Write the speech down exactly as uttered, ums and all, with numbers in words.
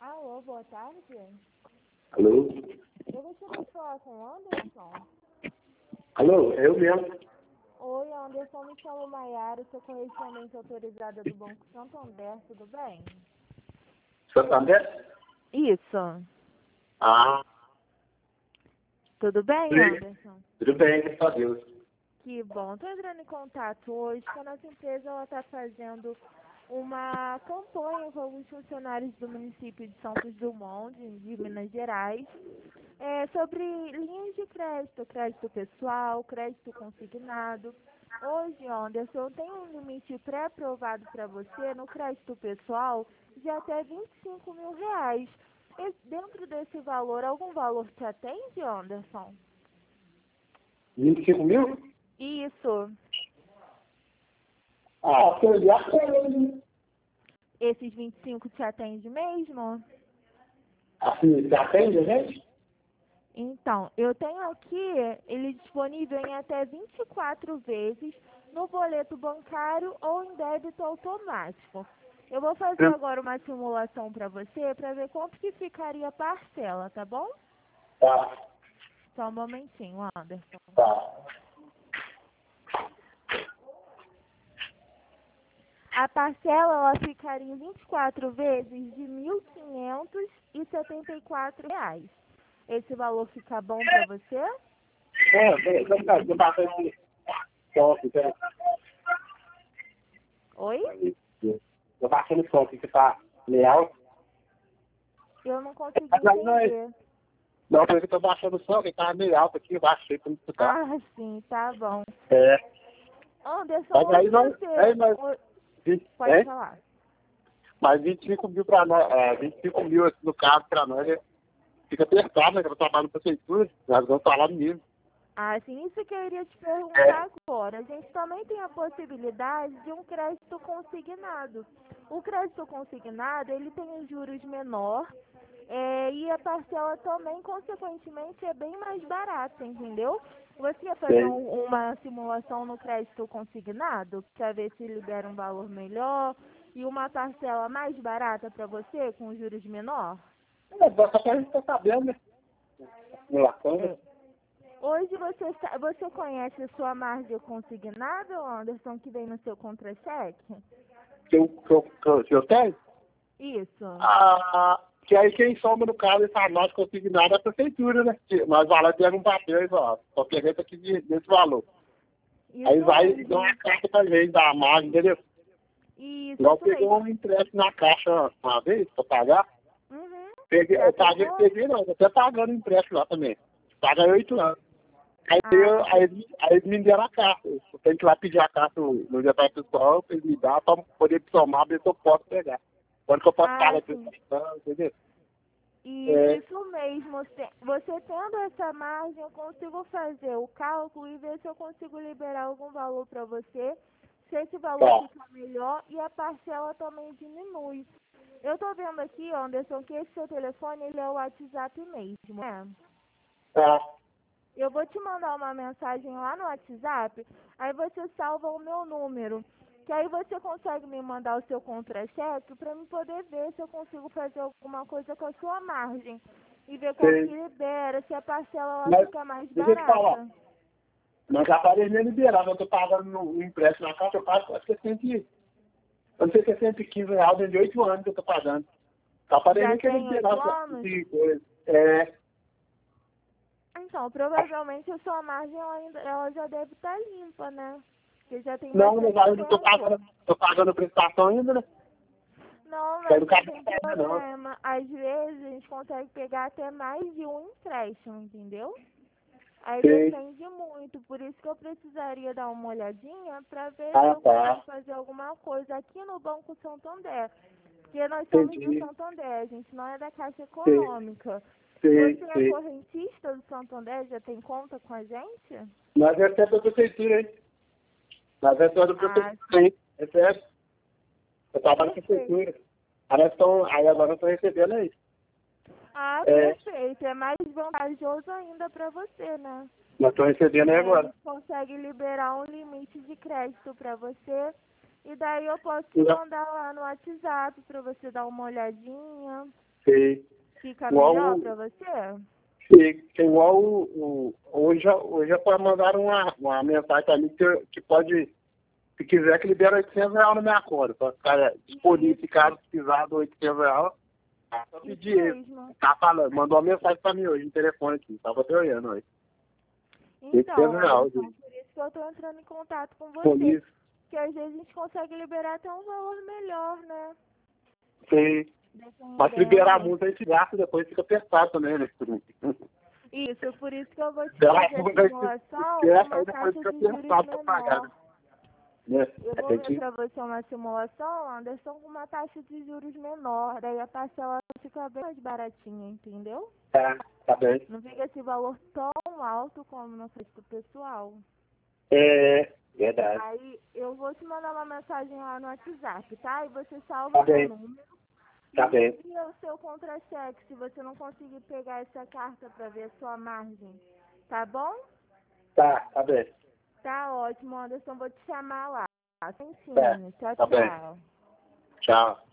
Alô, boa tarde. Alô? Eu gostaria de falar com o Anderson. Alô, é eu mesmo. Oi, Anderson, me chamo Maiara, sou correspondente autorizada do Banco Santander, tudo bem? Santander? Isso. Ah, Tudo bem, sim. Anderson? Tudo bem, graças a Deus. Que bom. Estou entrando em contato hoje que a nossa empresa está fazendo uma campanha com alguns funcionários do município de Santos Dumont, de, de Minas Gerais, é, sobre linhas de crédito, crédito pessoal, crédito consignado. Hoje, Anderson, tem um limite pré-aprovado para você no crédito pessoal de até vinte e cinco mil reais. E dentro desse valor, algum valor te atende, Anderson? vinte e cinco mil? Isso. Ah, se eu olhar pra ele. Esses vinte e cinco te atende mesmo? Assim, você atende a gente? Então, eu tenho aqui ele disponível em até vinte e quatro vezes no boleto bancário ou em débito automático. Eu vou fazer agora uma simulação para você para ver quanto que ficaria a parcela, tá bom? Tá, Só um momentinho, Anderson. tá. A parcela ela ficaria em vinte e quatro vezes de mil quinhentos e setenta e quatro reais. Esse valor fica bom para você? É, bem, então tá, eu baixo esse top, né? Oi? Eu baixo no som, que tá leal. Eu não consegui Mas aí não é. entender. Não, por isso que eu tô baixando o som, que tá meio alto aqui, eu baixei pra não escutar. Ah, sim, tá bom. É. Anderson, Mas aí hoje não. você... É, mas. ho- vinte, Pode é? falar. Mas vinte e cinco mil pra nós, é, vinte e cinco mil aqui no caso pra nós, é, fica apertado, né? Que eu trabalho na prefeitura, nós vamos falar mesmo. Ah, sim, isso que eu iria te É, perguntar agora. A gente também tem a possibilidade de um crédito consignado. O crédito consignado, ele tem os juros menor é, e a parcela também, consequentemente, é bem mais barata, entendeu? Você ia fazer tem. um- uma simulação no crédito consignado para ver se libera um valor melhor e uma parcela mais barata para você, com juros menor? É, só que a gente tá sabendo, né? Simulação, né? É. Hoje você, sa- você conhece a sua margem consignada, Anderson, que vem no seu contra-cheque? Que eu, que eu, que eu, que eu tenho. Isso. Ah, que aí quem soma no caso essa nota consignada é a prefeitura, né? Que nós vai lá e pega um papel e fala, ó, só pegando aqui de- desse valor. Aí Isso vai e dá uma mesmo. carta pra gente da margem, entendeu? Isso, Igual isso pegou mesmo. um empréstimo na caixa uma vez pra pagar. Uhum. Peguei, Já eu paguei, pegou? peguei não, tô até pagando empréstimo lá também. Paga oito anos. Aí, Ah, eu, você... aí, eles- aí eles me deram a carta. Eu tenho que ir lá pedir a carta no, no departamento pessoal pra eles me dar pra poder somar, ver se eu posso pegar. Quando que eu posso ah, pagar a sim. prestação, entendeu? Isso, É, isso mesmo. Te- Você tendo essa margem, eu consigo fazer o cálculo e ver se eu consigo liberar algum valor para você, se esse valor tá, fica melhor e a parcela também diminui. Eu tô vendo aqui, Anderson, que esse seu telefone ele é o WhatsApp mesmo, né? tá. Eu vou te mandar uma mensagem lá no WhatsApp, aí você salva o meu número, que aí você consegue me mandar o seu contra-cheque para eu poder ver se eu consigo fazer alguma coisa com a sua margem e ver quanto que Sei. libera, se a parcela ela Mas, fica mais deixa eu te falar. barata. Mas a parede é liberada, eu tô pagando no, no empréstimo na caixa, eu pago, acho que é cento, e- eu não sei se é cento e quinze reais, dentro de oito anos que eu tô pagando. A parede Já que ele tem oito liberava anos? de coisa. É, Então, provavelmente a sua margem ela, ainda, ela já deve estar limpa, né? Porque já tem não, mas bastante aí eu não tô tempo. pagando, tô pagando prestação ainda, né? Não, Isso aí mas não não cabe tem ainda não. problema. Às vezes a gente consegue pegar até mais de um empréstimo, entendeu? Aí Sei. depende muito, por isso que eu precisaria dar uma olhadinha para ver se Ah, eu consigo tá. fazer alguma coisa aqui no Banco Santander. Porque nós somos do Entendi. Santander, a gente não é da Caixa Sei, Econômica. sei, Você é sei. correntista do Santander, já tem conta com a gente? Mas é até da prefeitura, hein? Mas é só da Ah, prefeitura, hein? É sério. Eu trabalho na perfeito. prefeitura. Aí, estão, aí agora eu tô recebendo aí. Ah, É, perfeito. É mais vantajoso ainda para você, né? nós estamos recebendo aí É, a agora. gente consegue liberar um limite de crédito para você. E daí eu posso te Já, mandar lá no WhatsApp para você dar uma olhadinha. Sei. Fica Igual melhor o- pra você? Fica igual o, o, hoje, hoje é para mandar uma, uma mensagem para mim que, que pode, se quiser, que libera oitocentos reais na minha conta. Para ficar disponível, se caso precisar do oitocentos reais, é só Isso pedir. mesmo. Tá falando, mandou uma mensagem para mim hoje no telefone aqui. Tava até olhando hoje. Então, oitocentos reais. Anderson, por isso que eu tô entrando em contato com você. Disponível. Que às vezes a gente consegue liberar até um valor melhor, né? Sei. Mas se liberar Dependendo. muito, a gente gasta depois fica apertado também, né? Isso, por isso que eu vou te Liberar fazer a muito, aí simulação com esquece, uma aí depois taxa fica de juros apertado para pagar, menor. né? Né? Eu vou Tem ver que... para você uma simulação, Anderson, com uma taxa de juros menor. Daí a parcela fica bem mais baratinha, entendeu? Tá, tá bem. Não fica esse valor tão alto como no crédito pessoal. É, verdade. Aí eu vou te mandar uma mensagem lá no WhatsApp, tá? E você salva Tá o meu bem. número. Tá E bem. envia o seu contra-cheque se você não conseguir pegar essa carta para ver a sua margem. Tá bom? Tá, tá bem. Tá ótimo, Anderson. Vou te chamar lá. Sim, Tá, sim. Tchau, tá bem. tchau. Tchau.